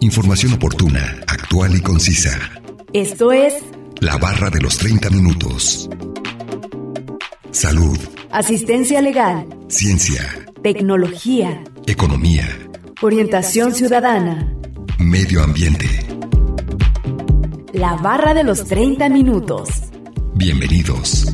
Información oportuna, actual y concisa. Esto es La Barra de los 30 Minutos. Salud. Asistencia legal. Ciencia. Tecnología. Economía. Orientación ciudadana. Medio ambiente. La Barra de los 30 Minutos. Bienvenidos.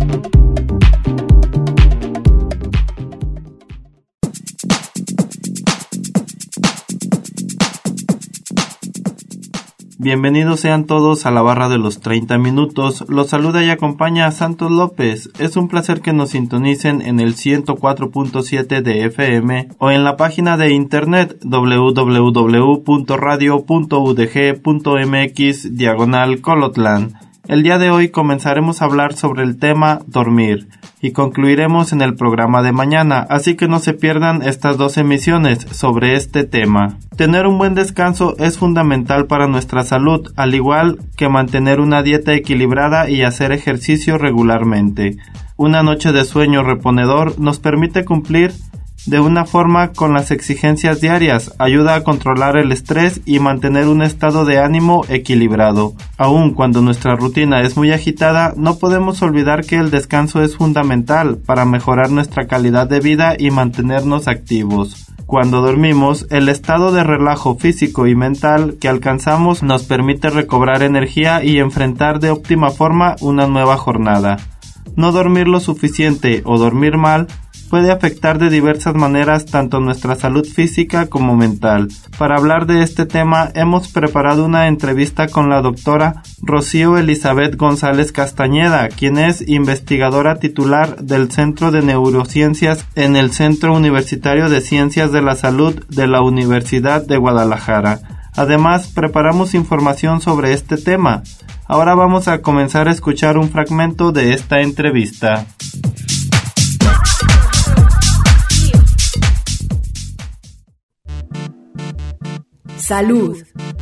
Bienvenidos sean todos a la Barra de los 30 Minutos. Los saluda y acompaña a Santos López. Es un placer que nos sintonicen en el 104.7 de FM o en la página de internet www.radio.udg.mx/Colotlán. El día de hoy comenzaremos a hablar sobre el tema dormir y concluiremos en el programa de mañana, así que no se pierdan estas 2 emisiones sobre este tema. Tener un buen descanso es fundamental para nuestra salud, al igual que mantener una dieta equilibrada y hacer ejercicio regularmente. Una noche de sueño reponedor nos permite cumplir de una forma con las exigencias diarias, ayuda a controlar el estrés y mantener un estado de ánimo equilibrado. Aun cuando nuestra rutina es muy agitada, no podemos olvidar que el descanso es fundamental para mejorar nuestra calidad de vida y mantenernos activos. Cuando dormimos, el estado de relajo físico y mental que alcanzamos nos permite recobrar energía y enfrentar de óptima forma una nueva jornada. No dormir lo suficiente o dormir mal puede afectar de diversas maneras tanto nuestra salud física como mental. Para hablar de este tema, hemos preparado una entrevista con la doctora Rocío Elizabeth González Castañeda, quien es investigadora titular del Centro de Neurociencias en el Centro Universitario de Ciencias de la Salud de la Universidad de Guadalajara. Además, preparamos información sobre este tema. Ahora vamos a comenzar a escuchar un fragmento de esta entrevista. Salud.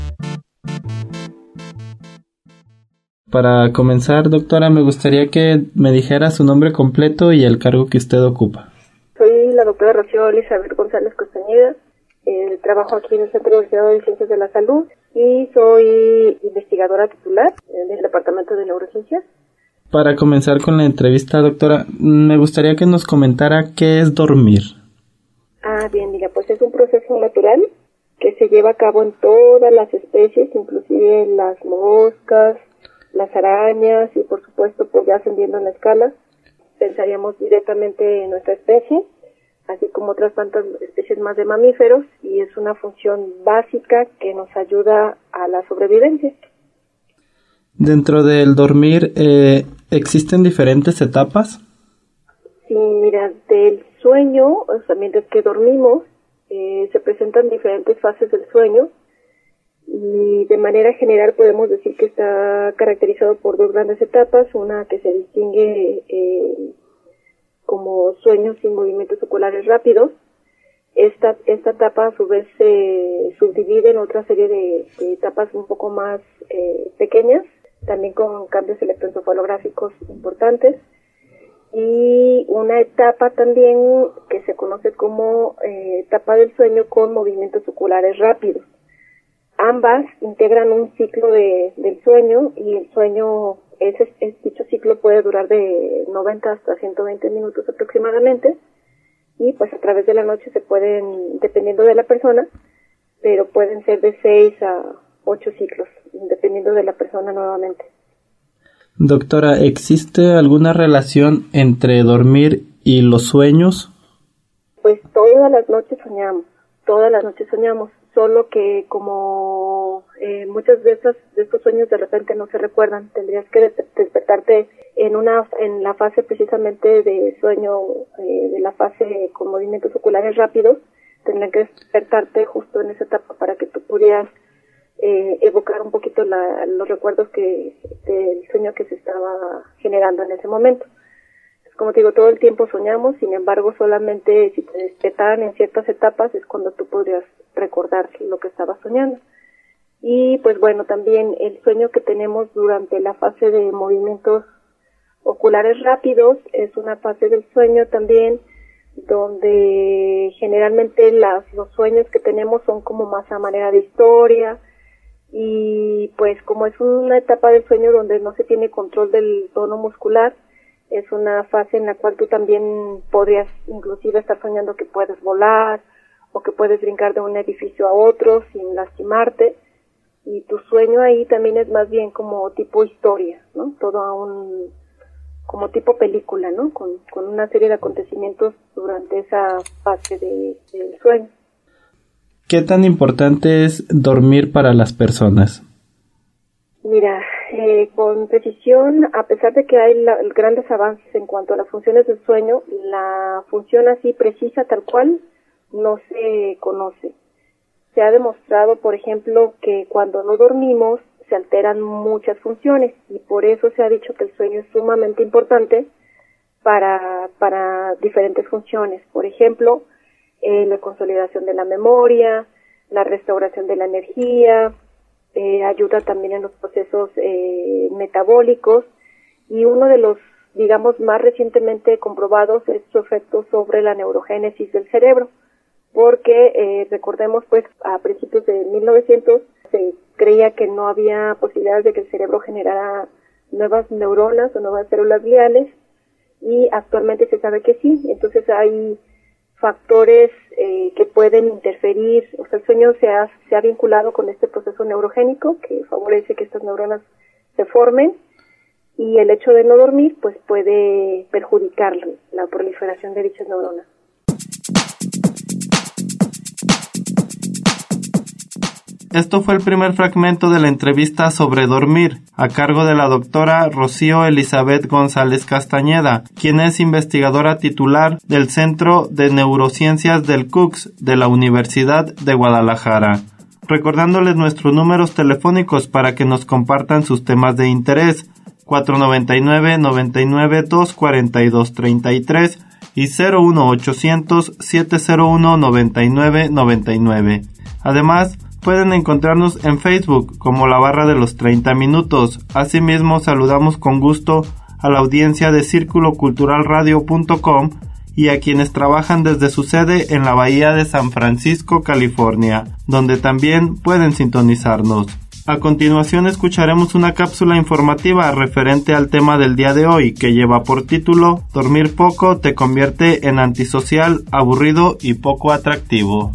Para comenzar, doctora, me gustaría que me dijera su nombre completo y el cargo que usted ocupa. Soy la doctora Rocío Elizabeth González Castañeda. Trabajo aquí en el Centro Universitario de Ciencias de la Salud y soy investigadora titular del Departamento de Neurociencias. Para comenzar con la entrevista, doctora, me gustaría que nos comentara qué es dormir. Bien, mira, pues es un proceso natural que se lleva a cabo en todas las especies, inclusive las moscas, las arañas y por supuesto pues ya ascendiendo en la escala, pensaríamos directamente en nuestra especie, así como otras tantas especies más de mamíferos, y es una función básica que nos ayuda a la sobrevivencia. Dentro del dormir, ¿existen diferentes etapas? Sí, mira, del sueño, o sea, mientras que dormimos, se presentan diferentes fases del sueño y de manera general podemos decir que está caracterizado por 2 grandes etapas, una que se distingue como sueños sin movimientos oculares rápidos. Esta etapa a su vez se subdivide en otra serie de etapas un poco más pequeñas, también con cambios electroencefalográficos importantes. Y una etapa también que se conoce como etapa del sueño con movimientos oculares rápidos. Ambas integran un ciclo del sueño y el sueño, dicho ciclo puede durar de 90 hasta 120 minutos aproximadamente y pues a través de la noche se pueden, dependiendo de la persona, pero pueden ser de 6 a 8 ciclos, dependiendo de la persona nuevamente. Doctora, ¿existe alguna relación entre dormir y los sueños? Pues todas las noches soñamos, solo que como muchas de estos sueños de repente no se recuerdan, tendrías que despertarte en la fase precisamente de sueño, de la fase con movimientos oculares rápidos, tendrías que despertarte justo en esa etapa para que tú pudieras evocar un poquito los recuerdos del sueño que se estaba generando en ese momento. Como te digo, todo el tiempo soñamos, sin embargo, solamente si te despertaran en ciertas etapas es cuando tú podrías recordar lo que estabas soñando. Y pues bueno, también el sueño que tenemos durante la fase de movimientos oculares rápidos es una fase del sueño también donde generalmente los sueños que tenemos son como más a manera de historia, y pues como es una etapa del sueño donde no se tiene control del tono muscular, es una fase en la cual tú también podrías inclusive estar soñando que puedes volar o que puedes brincar de un edificio a otro sin lastimarte, y tu sueño ahí también es más bien como tipo historia, ¿no? Como tipo película, ¿no? Con una serie de acontecimientos durante esa fase del sueño. ¿Qué tan importante es dormir para las personas? Mira, con precisión, a pesar de que hay grandes avances en cuanto a las funciones del sueño, la función así precisa tal cual no se conoce. Se ha demostrado, por ejemplo, que cuando no dormimos se alteran muchas funciones, y por eso se ha dicho que el sueño es sumamente importante para diferentes funciones. Por ejemplo, la consolidación de la memoria, la restauración de la energía, ayuda también en los procesos metabólicos, y uno de los, digamos, más recientemente comprobados es su efecto sobre la neurogénesis del cerebro, porque recordemos pues a principios de 1900 se creía que no había posibilidades de que el cerebro generara nuevas neuronas o nuevas células gliales, y actualmente se sabe que sí. Entonces hay factores que pueden interferir, o sea, el sueño se ha vinculado con este proceso neurogénico que favorece que estas neuronas se formen, y el hecho de no dormir pues puede perjudicar la proliferación de dichas neuronas. Esto fue el primer fragmento de la entrevista sobre dormir, a cargo de la doctora Rocío Elizabeth González Castañeda, quien es investigadora titular del Centro de Neurociencias del CUCS de la Universidad de Guadalajara. Recordándoles nuestros números telefónicos para que nos compartan sus temas de interés: 499-99-242-33 y 01800-701-9999. Además, pueden encontrarnos en Facebook como La Barra de los 30 Minutos. Asimismo, saludamos con gusto a la audiencia de circuloculturalradio.com y a quienes trabajan desde su sede en la Bahía de San Francisco, California, donde también pueden sintonizarnos. A continuación escucharemos una cápsula informativa referente al tema del día de hoy, que lleva por título «Dormir poco te convierte en antisocial, aburrido y poco atractivo».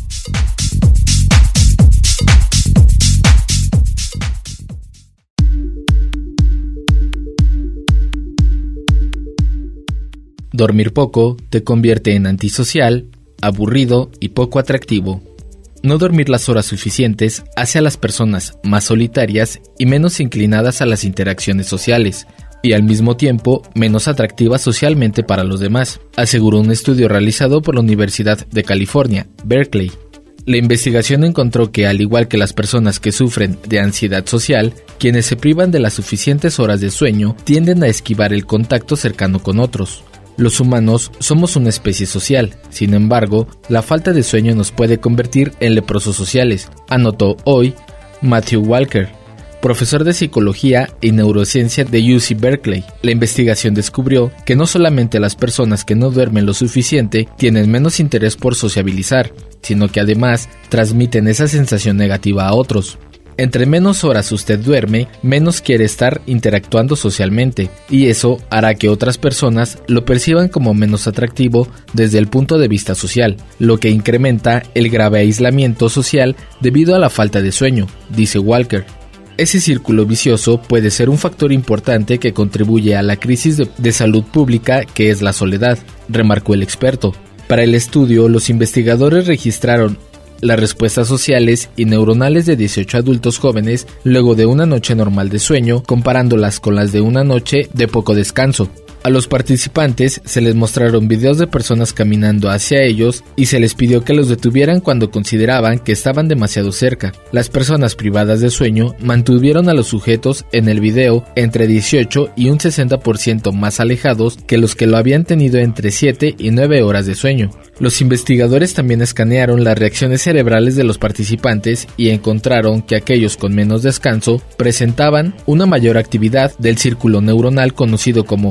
Dormir poco te convierte en antisocial, aburrido y poco atractivo. No dormir las horas suficientes hace a las personas más solitarias y menos inclinadas a las interacciones sociales, y al mismo tiempo menos atractivas socialmente para los demás, aseguró un estudio realizado por la Universidad de California, Berkeley. La investigación encontró que, al igual que las personas que sufren de ansiedad social, quienes se privan de las suficientes horas de sueño tienden a esquivar el contacto cercano con otros. Los humanos somos una especie social, sin embargo, la falta de sueño nos puede convertir en leprosos sociales, anotó hoy Matthew Walker, profesor de psicología y neurociencia de UC Berkeley. La investigación descubrió que no solamente las personas que no duermen lo suficiente tienen menos interés por sociabilizar, sino que además transmiten esa sensación negativa a otros. Entre menos horas usted duerme, menos quiere estar interactuando socialmente, y eso hará que otras personas lo perciban como menos atractivo desde el punto de vista social, lo que incrementa el grave aislamiento social debido a la falta de sueño, dice Walker. Ese círculo vicioso puede ser un factor importante que contribuye a la crisis de salud pública que es la soledad, remarcó el experto. Para el estudio, los investigadores registraron las respuestas sociales y neuronales de 18 adultos jóvenes luego de una noche normal de sueño, comparándolas con las de una noche de poco descanso. A los participantes se les mostraron videos de personas caminando hacia ellos y se les pidió que los detuvieran cuando consideraban que estaban demasiado cerca. Las personas privadas de sueño mantuvieron a los sujetos en el video entre 18 y un 60% más alejados que los que lo habían tenido entre 7 y 9 horas de sueño. Los investigadores también escanearon las reacciones cerebrales de los participantes y encontraron que aquellos con menos descanso presentaban una mayor actividad del círculo neuronal conocido como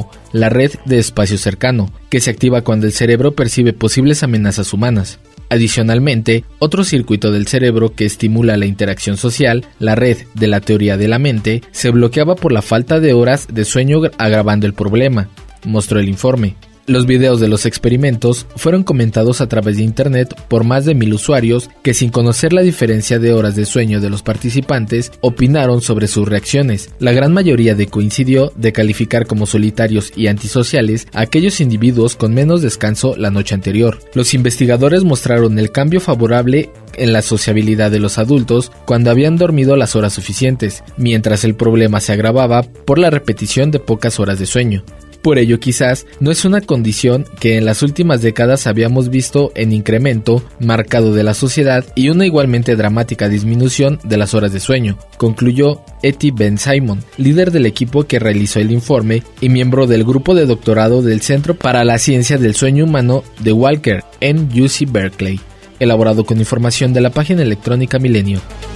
la red de espacio cercano, que se activa cuando el cerebro percibe posibles amenazas humanas. Adicionalmente, otro circuito del cerebro que estimula la interacción social, la red de la teoría de la mente, se bloqueaba por la falta de horas de sueño, agravando el problema, mostró el informe. Los videos de los experimentos fueron comentados a través de internet por más de 1,000 usuarios que, sin conocer la diferencia de horas de sueño de los participantes, opinaron sobre sus reacciones. La gran mayoría coincidió de calificar como solitarios y antisociales a aquellos individuos con menos descanso la noche anterior. Los investigadores mostraron el cambio favorable en la sociabilidad de los adultos cuando habían dormido las horas suficientes, mientras el problema se agravaba por la repetición de pocas horas de sueño. Por ello, quizás no es una condición que en las últimas décadas habíamos visto en incremento marcado de la sociedad y una igualmente dramática disminución de las horas de sueño, concluyó Etty Ben-Simon, líder del equipo que realizó el informe y miembro del grupo de doctorado del Centro para la Ciencia del Sueño Humano de Walker en UC Berkeley, elaborado con información de la página electrónica Milenio.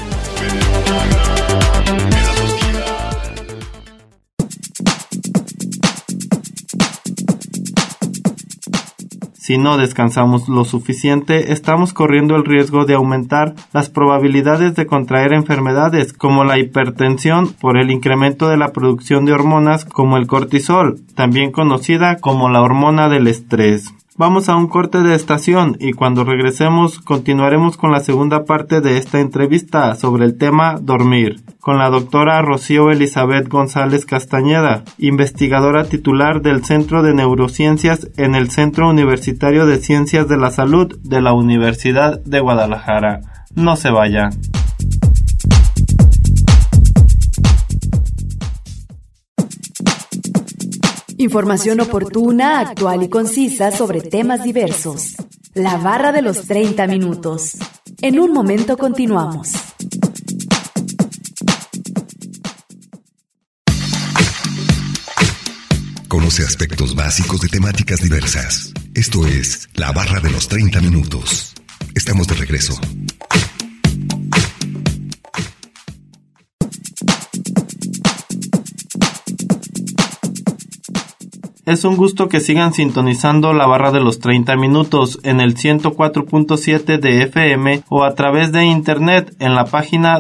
Si no descansamos lo suficiente, estamos corriendo el riesgo de aumentar las probabilidades de contraer enfermedades como la hipertensión por el incremento de la producción de hormonas como el cortisol, también conocida como la hormona del estrés. Vamos a un corte de estación y cuando regresemos continuaremos con la segunda parte de esta entrevista sobre el tema dormir, con la doctora Rocío Elizabeth González Castañeda, investigadora titular del Centro de Neurociencias en el Centro Universitario de Ciencias de la Salud de la Universidad de Guadalajara. No se vaya. Información oportuna, actual y concisa sobre temas diversos. La barra de los 30 minutos. En un momento continuamos. Conoce aspectos básicos de temáticas diversas. Esto es La Barra de los 30 minutos. Estamos de regreso. Es un gusto que sigan sintonizando la barra de los 30 minutos en el 104.7 de FM o a través de internet en la página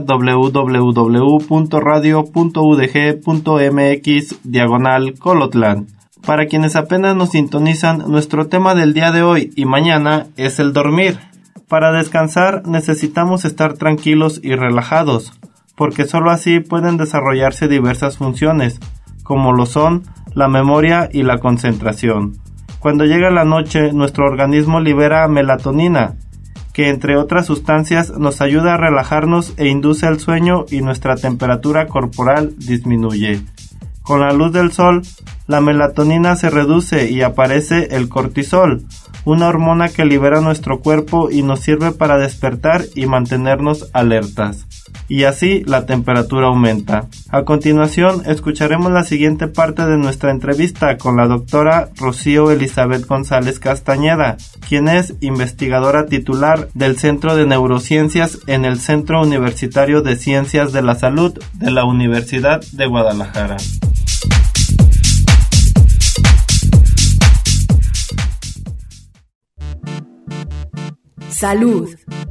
www.radio.udg.mx/Colotlán. Para quienes apenas nos sintonizan, nuestro tema del día de hoy y mañana es el dormir. Para descansar necesitamos estar tranquilos y relajados, porque solo así pueden desarrollarse diversas funciones, como lo son la memoria y la concentración. Cuando llega la noche, nuestro organismo libera melatonina, que entre otras sustancias nos ayuda a relajarnos e induce el sueño y nuestra temperatura corporal disminuye. Con la luz del sol, la melatonina se reduce y aparece el cortisol, una hormona que libera nuestro cuerpo y nos sirve para despertar y mantenernos alertas. Y así la temperatura aumenta. A continuación, escucharemos la siguiente parte de nuestra entrevista con la doctora Rocío Elizabeth González Castañeda, quien es investigadora titular del Centro de Neurociencias en el Centro Universitario de Ciencias de la Salud de la Universidad de Guadalajara. Salud.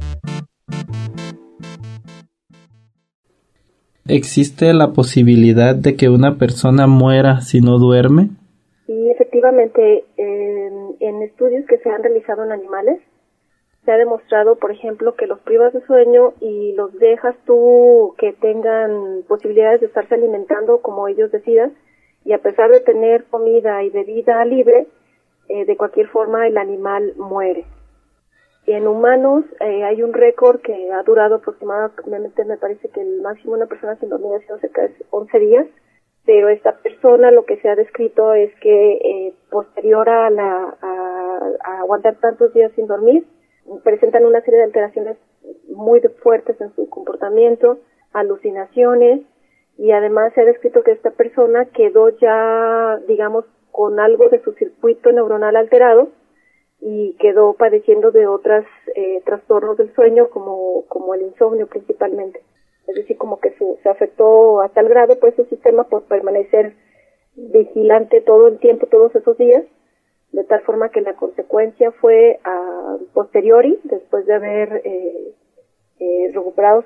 ¿Existe la posibilidad de que una persona muera si no duerme? Sí, efectivamente, en estudios que se han realizado en animales, se ha demostrado, por ejemplo, que los privas de sueño y los dejas tú que tengan posibilidades de estarse alimentando como ellos decidan, y a pesar de tener comida y bebida libre, de cualquier forma el animal muere. Y en humanos hay un récord que ha durado aproximadamente, me parece que el máximo de una persona sin dormir ha sido cerca de 11 días, pero esta persona lo que se ha descrito es que posterior a aguantar tantos días sin dormir, presentan una serie de alteraciones muy fuertes en su comportamiento, alucinaciones, y además se ha descrito que esta persona quedó ya, digamos, con algo de su circuito neuronal alterado, y quedó padeciendo de otros trastornos del sueño como el insomnio principalmente. Es decir, como que se afectó a tal grado pues su sistema por permanecer vigilante todo el tiempo, todos esos días, de tal forma que la consecuencia fue a posteriori, después de haber recuperado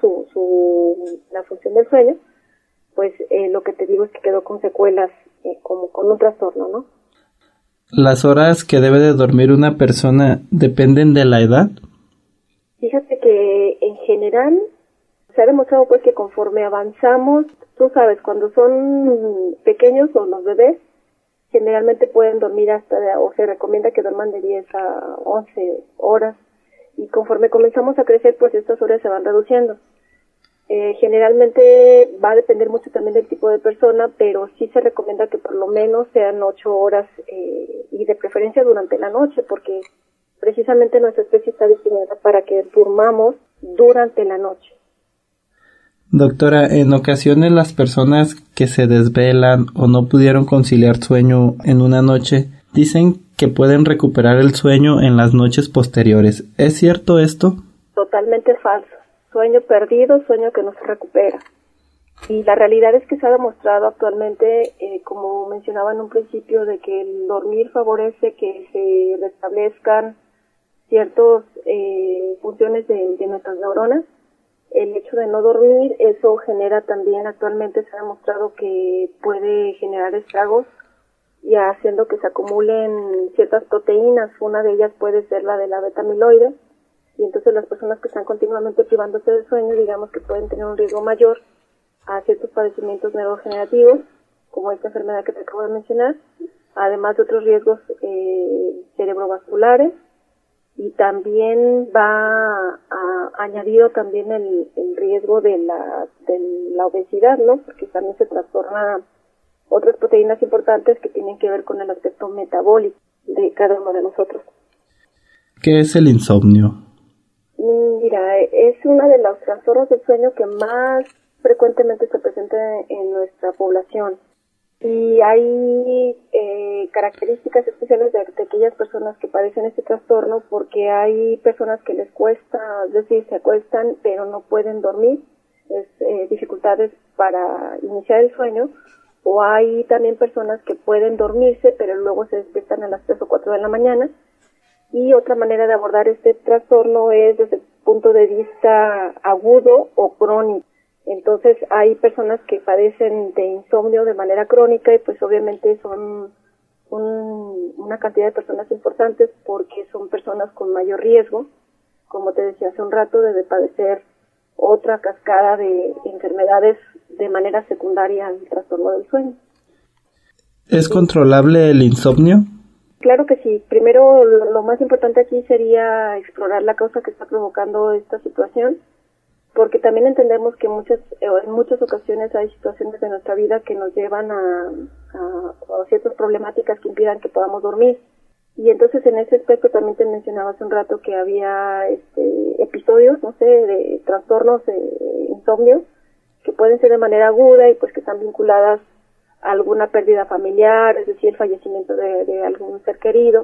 la función del sueño, pues lo que te digo es que quedó con secuelas, como con un trastorno, ¿no? ¿Las horas que debe de dormir una persona dependen de la edad? Fíjate que en general se ha demostrado pues que conforme avanzamos, tú sabes, cuando son pequeños o los bebés, generalmente pueden dormir o se recomienda que duerman de 10 a 11 horas, y conforme comenzamos a crecer, pues estas horas se van reduciendo. Generalmente va a depender mucho también del tipo de persona, pero sí se recomienda que por lo menos sean 8 horas, y de preferencia durante la noche, porque precisamente nuestra especie está diseñada para que durmamos durante la noche. Doctora, en ocasiones las personas que se desvelan o no pudieron conciliar sueño en una noche dicen que pueden recuperar el sueño en las noches posteriores. ¿Es cierto esto? Totalmente falso. Sueño perdido, sueño que no se recupera. Y la realidad es que se ha demostrado actualmente, como mencionaba en un principio, de que el dormir favorece que se restablezcan ciertas funciones de nuestras neuronas. El hecho de no dormir, eso genera también, actualmente se ha demostrado que puede generar estragos y haciendo que se acumulen ciertas proteínas. Una de ellas puede ser la de la beta-amiloide, y entonces las personas que están continuamente privándose del sueño, digamos que pueden tener un riesgo mayor a ciertos padecimientos neurodegenerativos, como esta enfermedad que te acabo de mencionar, además de otros riesgos cerebrovasculares, y también va añadido también el riesgo de la obesidad, ¿no? Porque también se trastorna otras proteínas importantes que tienen que ver con el aspecto metabólico de cada uno de nosotros. ¿Qué es el insomnio? Mira, es uno de los trastornos del sueño que más frecuentemente se presenta en nuestra población. Y hay características especiales de aquellas personas que padecen este trastorno, porque hay personas que les cuesta, es decir, se acuestan pero no pueden dormir, dificultades para iniciar el sueño, o hay también personas que pueden dormirse pero luego se despiertan a las 3 o 4 de la mañana. Y otra manera de abordar este trastorno es desde el punto de vista agudo o crónico. Entonces hay personas que padecen de insomnio de manera crónica, y pues obviamente son una cantidad de personas importantes, porque son personas con mayor riesgo, como te decía hace un rato, de padecer otra cascada de enfermedades de manera secundaria al trastorno del sueño. ¿Es controlable el insomnio? Claro que sí. Primero, lo más importante aquí sería explorar la causa que está provocando esta situación, porque también entendemos que en muchas ocasiones hay situaciones de nuestra vida que nos llevan a ciertas problemáticas que impidan que podamos dormir. Y entonces en ese aspecto también te mencionaba hace un rato que había episodios, no sé, de trastornos de insomnio que pueden ser de manera aguda y pues que están vinculadas a alguna pérdida familiar, es decir, el fallecimiento de algún ser querido.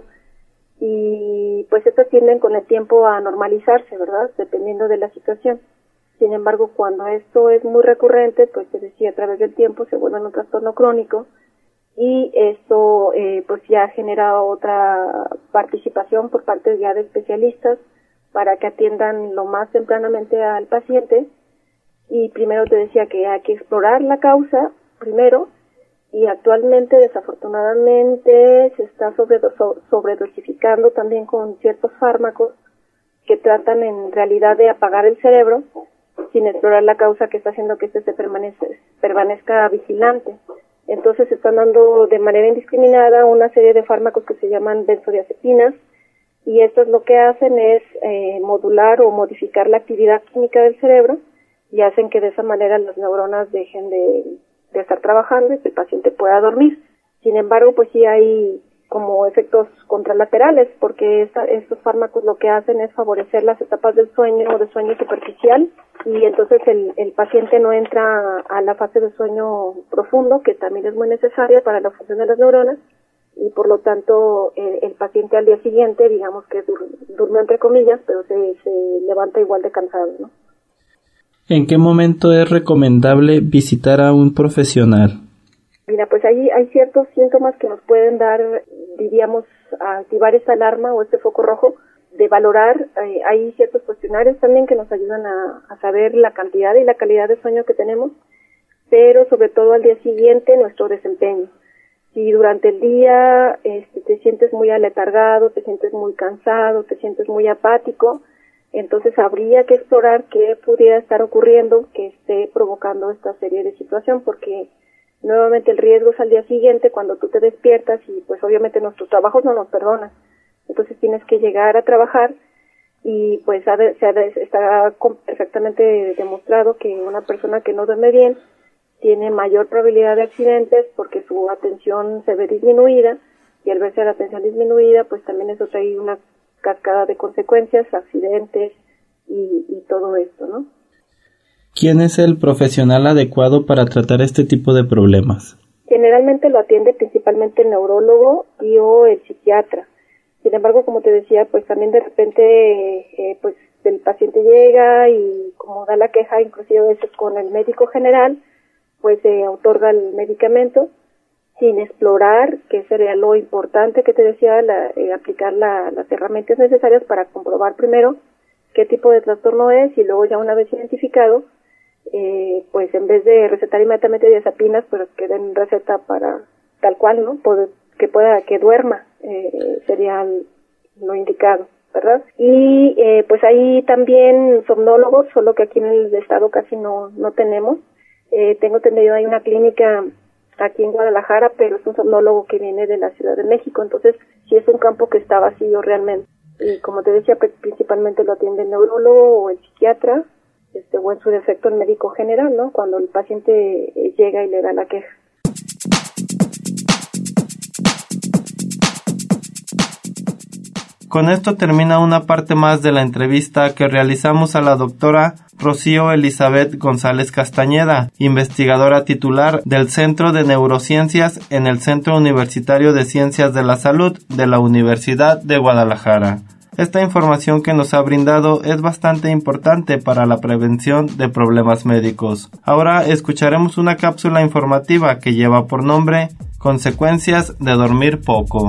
Y pues estas tienden con el tiempo a normalizarse, ¿verdad? Dependiendo de la situación. Sin embargo, cuando esto es muy recurrente, pues te decía, a través del tiempo se vuelve un trastorno crónico, y esto pues ya genera otra participación por parte ya de especialistas para que atiendan lo más tempranamente al paciente. Y primero te decía que hay que explorar la causa primero, y actualmente desafortunadamente se está sobredosificando también con ciertos fármacos que tratan en realidad de apagar el cerebro sin explorar la causa que está haciendo que se permanezca vigilante. Entonces se están dando de manera indiscriminada una serie de fármacos que se llaman benzodiazepinas, y estos lo que hacen es modular o modificar la actividad química del cerebro, y hacen que de esa manera las neuronas dejen de estar trabajando y que el paciente pueda dormir. Sin embargo, pues sí hay como efectos contralaterales, porque estos fármacos lo que hacen es favorecer las etapas del sueño o de sueño superficial, y entonces el paciente no entra a la fase de sueño profundo, que también es muy necesaria para la función de las neuronas, y por lo tanto el paciente al día siguiente, digamos que durmió entre comillas, pero se levanta igual de cansado, ¿no? ¿En qué momento es recomendable visitar a un profesional? Mira, pues ahí hay ciertos síntomas que nos pueden dar, diríamos, activar esta alarma o este foco rojo de valorar. Hay ciertos cuestionarios también que nos ayudan a saber la cantidad y la calidad de sueño que tenemos, pero sobre todo al día siguiente nuestro desempeño. Si durante el día te sientes muy aletargado, te sientes muy cansado, te sientes muy apático, entonces habría que explorar qué pudiera estar ocurriendo que esté provocando esta serie de situación, porque nuevamente el riesgo es al día siguiente cuando tú te despiertas y pues obviamente nuestros trabajos no nos perdonan. Entonces tienes que llegar a trabajar y pues está perfectamente demostrado que una persona que no duerme bien tiene mayor probabilidad de accidentes porque su atención se ve disminuida, y al verse la atención disminuida pues también eso trae una cascada de consecuencias, accidentes y todo esto, ¿no? ¿Quién es el profesional adecuado para tratar este tipo de problemas? Generalmente lo atiende principalmente el neurólogo y o el psiquiatra. Sin embargo, como te decía, pues también de repente pues el paciente llega y como da la queja, inclusive a veces con el médico general, pues se otorga el medicamento sin explorar, que sería lo importante que te decía, aplicar las herramientas necesarias para comprobar primero qué tipo de trastorno es, y luego ya una vez identificado, pues en vez de recetar inmediatamente diazepinas, pues que den receta para tal cual, ¿no? Que duerma, sería lo indicado, ¿verdad? Y pues hay también somnólogos, solo que aquí en el estado casi no tenemos. Tengo entendido, hay una clínica aquí en Guadalajara, pero es un somnólogo que viene de la Ciudad de México, entonces sí es un campo que está vacío realmente. Y como te decía, principalmente lo atiende el neurólogo o el psiquiatra, o en su defecto el médico general, ¿no? Cuando el paciente llega y le da la queja. Con esto termina una parte más de la entrevista que realizamos a la doctora Rocío Elizabeth González Castañeda, investigadora titular del Centro de Neurociencias en el Centro Universitario de Ciencias de la Salud de la Universidad de Guadalajara. Esta información que nos ha brindado es bastante importante para la prevención de problemas médicos. Ahora escucharemos una cápsula informativa que lleva por nombre Consecuencias de dormir poco.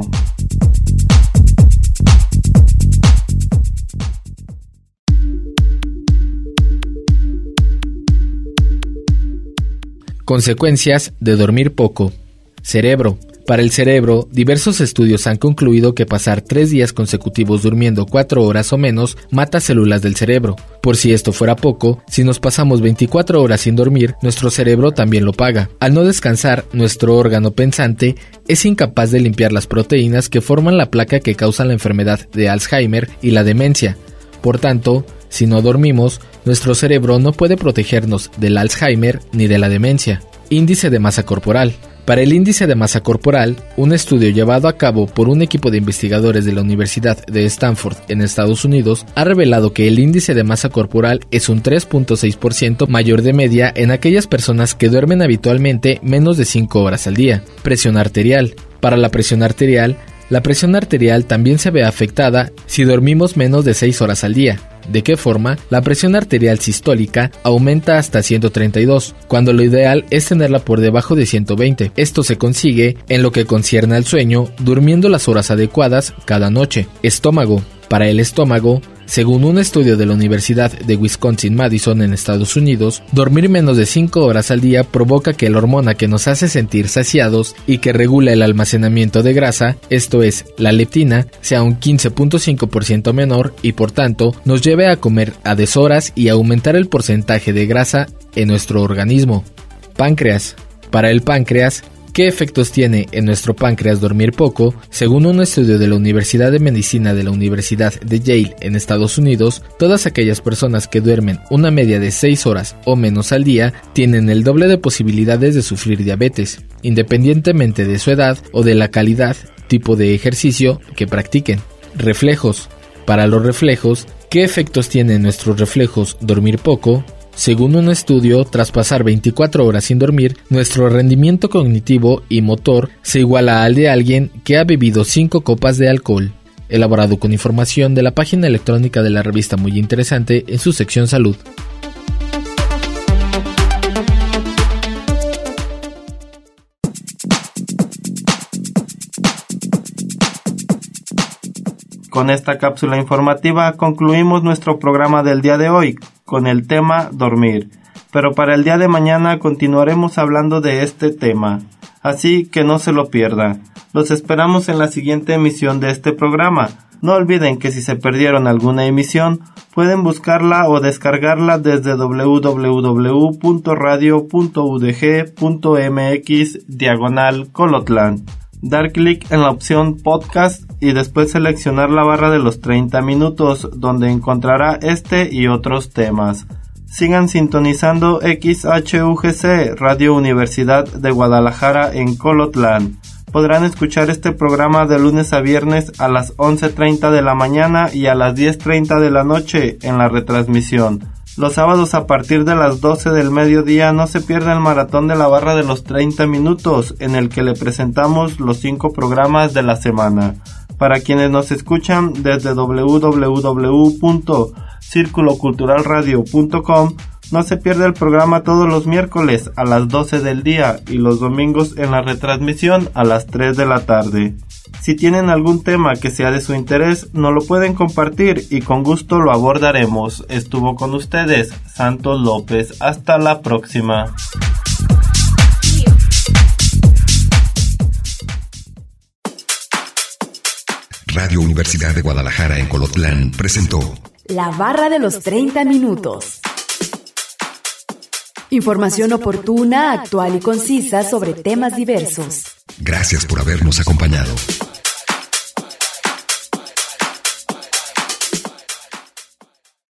Consecuencias de dormir poco. Cerebro. Para el cerebro, diversos estudios han concluido que pasar 3 días consecutivos durmiendo 4 horas o menos mata células del cerebro. Por si esto fuera poco, si nos pasamos 24 horas sin dormir, nuestro cerebro también lo paga. Al no descansar, nuestro órgano pensante es incapaz de limpiar las proteínas que forman la placa que causa la enfermedad de Alzheimer y la demencia. Por tanto, si no dormimos, nuestro cerebro no puede protegernos del Alzheimer ni de la demencia. Índice de masa corporal. Para el índice de masa corporal, un estudio llevado a cabo por un equipo de investigadores de la Universidad de Stanford en Estados Unidos ha revelado que el índice de masa corporal es un 3.6% mayor de media en aquellas personas que duermen habitualmente menos de 5 horas al día. Presión arterial. Para la presión arterial también se ve afectada si dormimos menos de 6 horas al día. ¿De qué forma? La presión arterial sistólica aumenta hasta 132, cuando lo ideal es tenerla por debajo de 120. Esto se consigue, en lo que concierne al sueño, durmiendo las horas adecuadas cada noche. Estómago. Para el estómago, según un estudio de la Universidad de Wisconsin-Madison en Estados Unidos, dormir menos de 5 horas al día provoca que la hormona que nos hace sentir saciados y que regula el almacenamiento de grasa, esto es, la leptina, sea un 15.5% menor y por tanto nos lleve a comer a deshoras y aumentar el porcentaje de grasa en nuestro organismo. Páncreas. Para el páncreas, ¿qué efectos tiene en nuestro páncreas dormir poco? Según un estudio de la Universidad de Medicina de la Universidad de Yale en Estados Unidos, todas aquellas personas que duermen una media de 6 horas o menos al día tienen el doble de posibilidades de sufrir diabetes, independientemente de su edad o de la calidad, tipo de ejercicio que practiquen. Reflejos. Para los reflejos, ¿qué efectos tiene en nuestros reflejos dormir poco? Según un estudio, tras pasar 24 horas sin dormir, nuestro rendimiento cognitivo y motor se iguala al de alguien que ha bebido 5 copas de alcohol. Elaborado con información de la página electrónica de la revista Muy Interesante en su sección Salud. con esta cápsula informativa concluimos nuestro programa del día de hoy con el tema dormir. Pero para el día de mañana continuaremos hablando de este tema, así que no se lo pierda. Los esperamos en la siguiente emisión de este programa. No olviden que si se perdieron alguna emisión, pueden buscarla o descargarla desde www.radio.udg.mx/Colotlán. Dar clic en la opción podcast y después seleccionar la barra de los 30 minutos, donde encontrará este y otros temas. Sigan sintonizando XHUGC, Radio Universidad de Guadalajara en Colotlán. Podrán escuchar este programa de lunes a viernes a las 11:30 de la mañana y a las 10:30 de la noche en la retransmisión. Los sábados a partir de las 12 del mediodía no se pierda el maratón de la barra de los 30 minutos, en el que le presentamos los 5 programas de la semana. Para quienes nos escuchan desde www.circuloculturalradio.com, no se pierda el programa todos los miércoles a las 12 del día y los domingos en la retransmisión a las 3 de la tarde. Si tienen algún tema que sea de su interés, nos lo pueden compartir y con gusto lo abordaremos. Estuvo con ustedes Santos López. Hasta la próxima. Radio Universidad de Guadalajara en Colotlán presentó La barra de los 30 minutos. Información oportuna, actual y concisa sobre temas diversos. Gracias por habernos acompañado.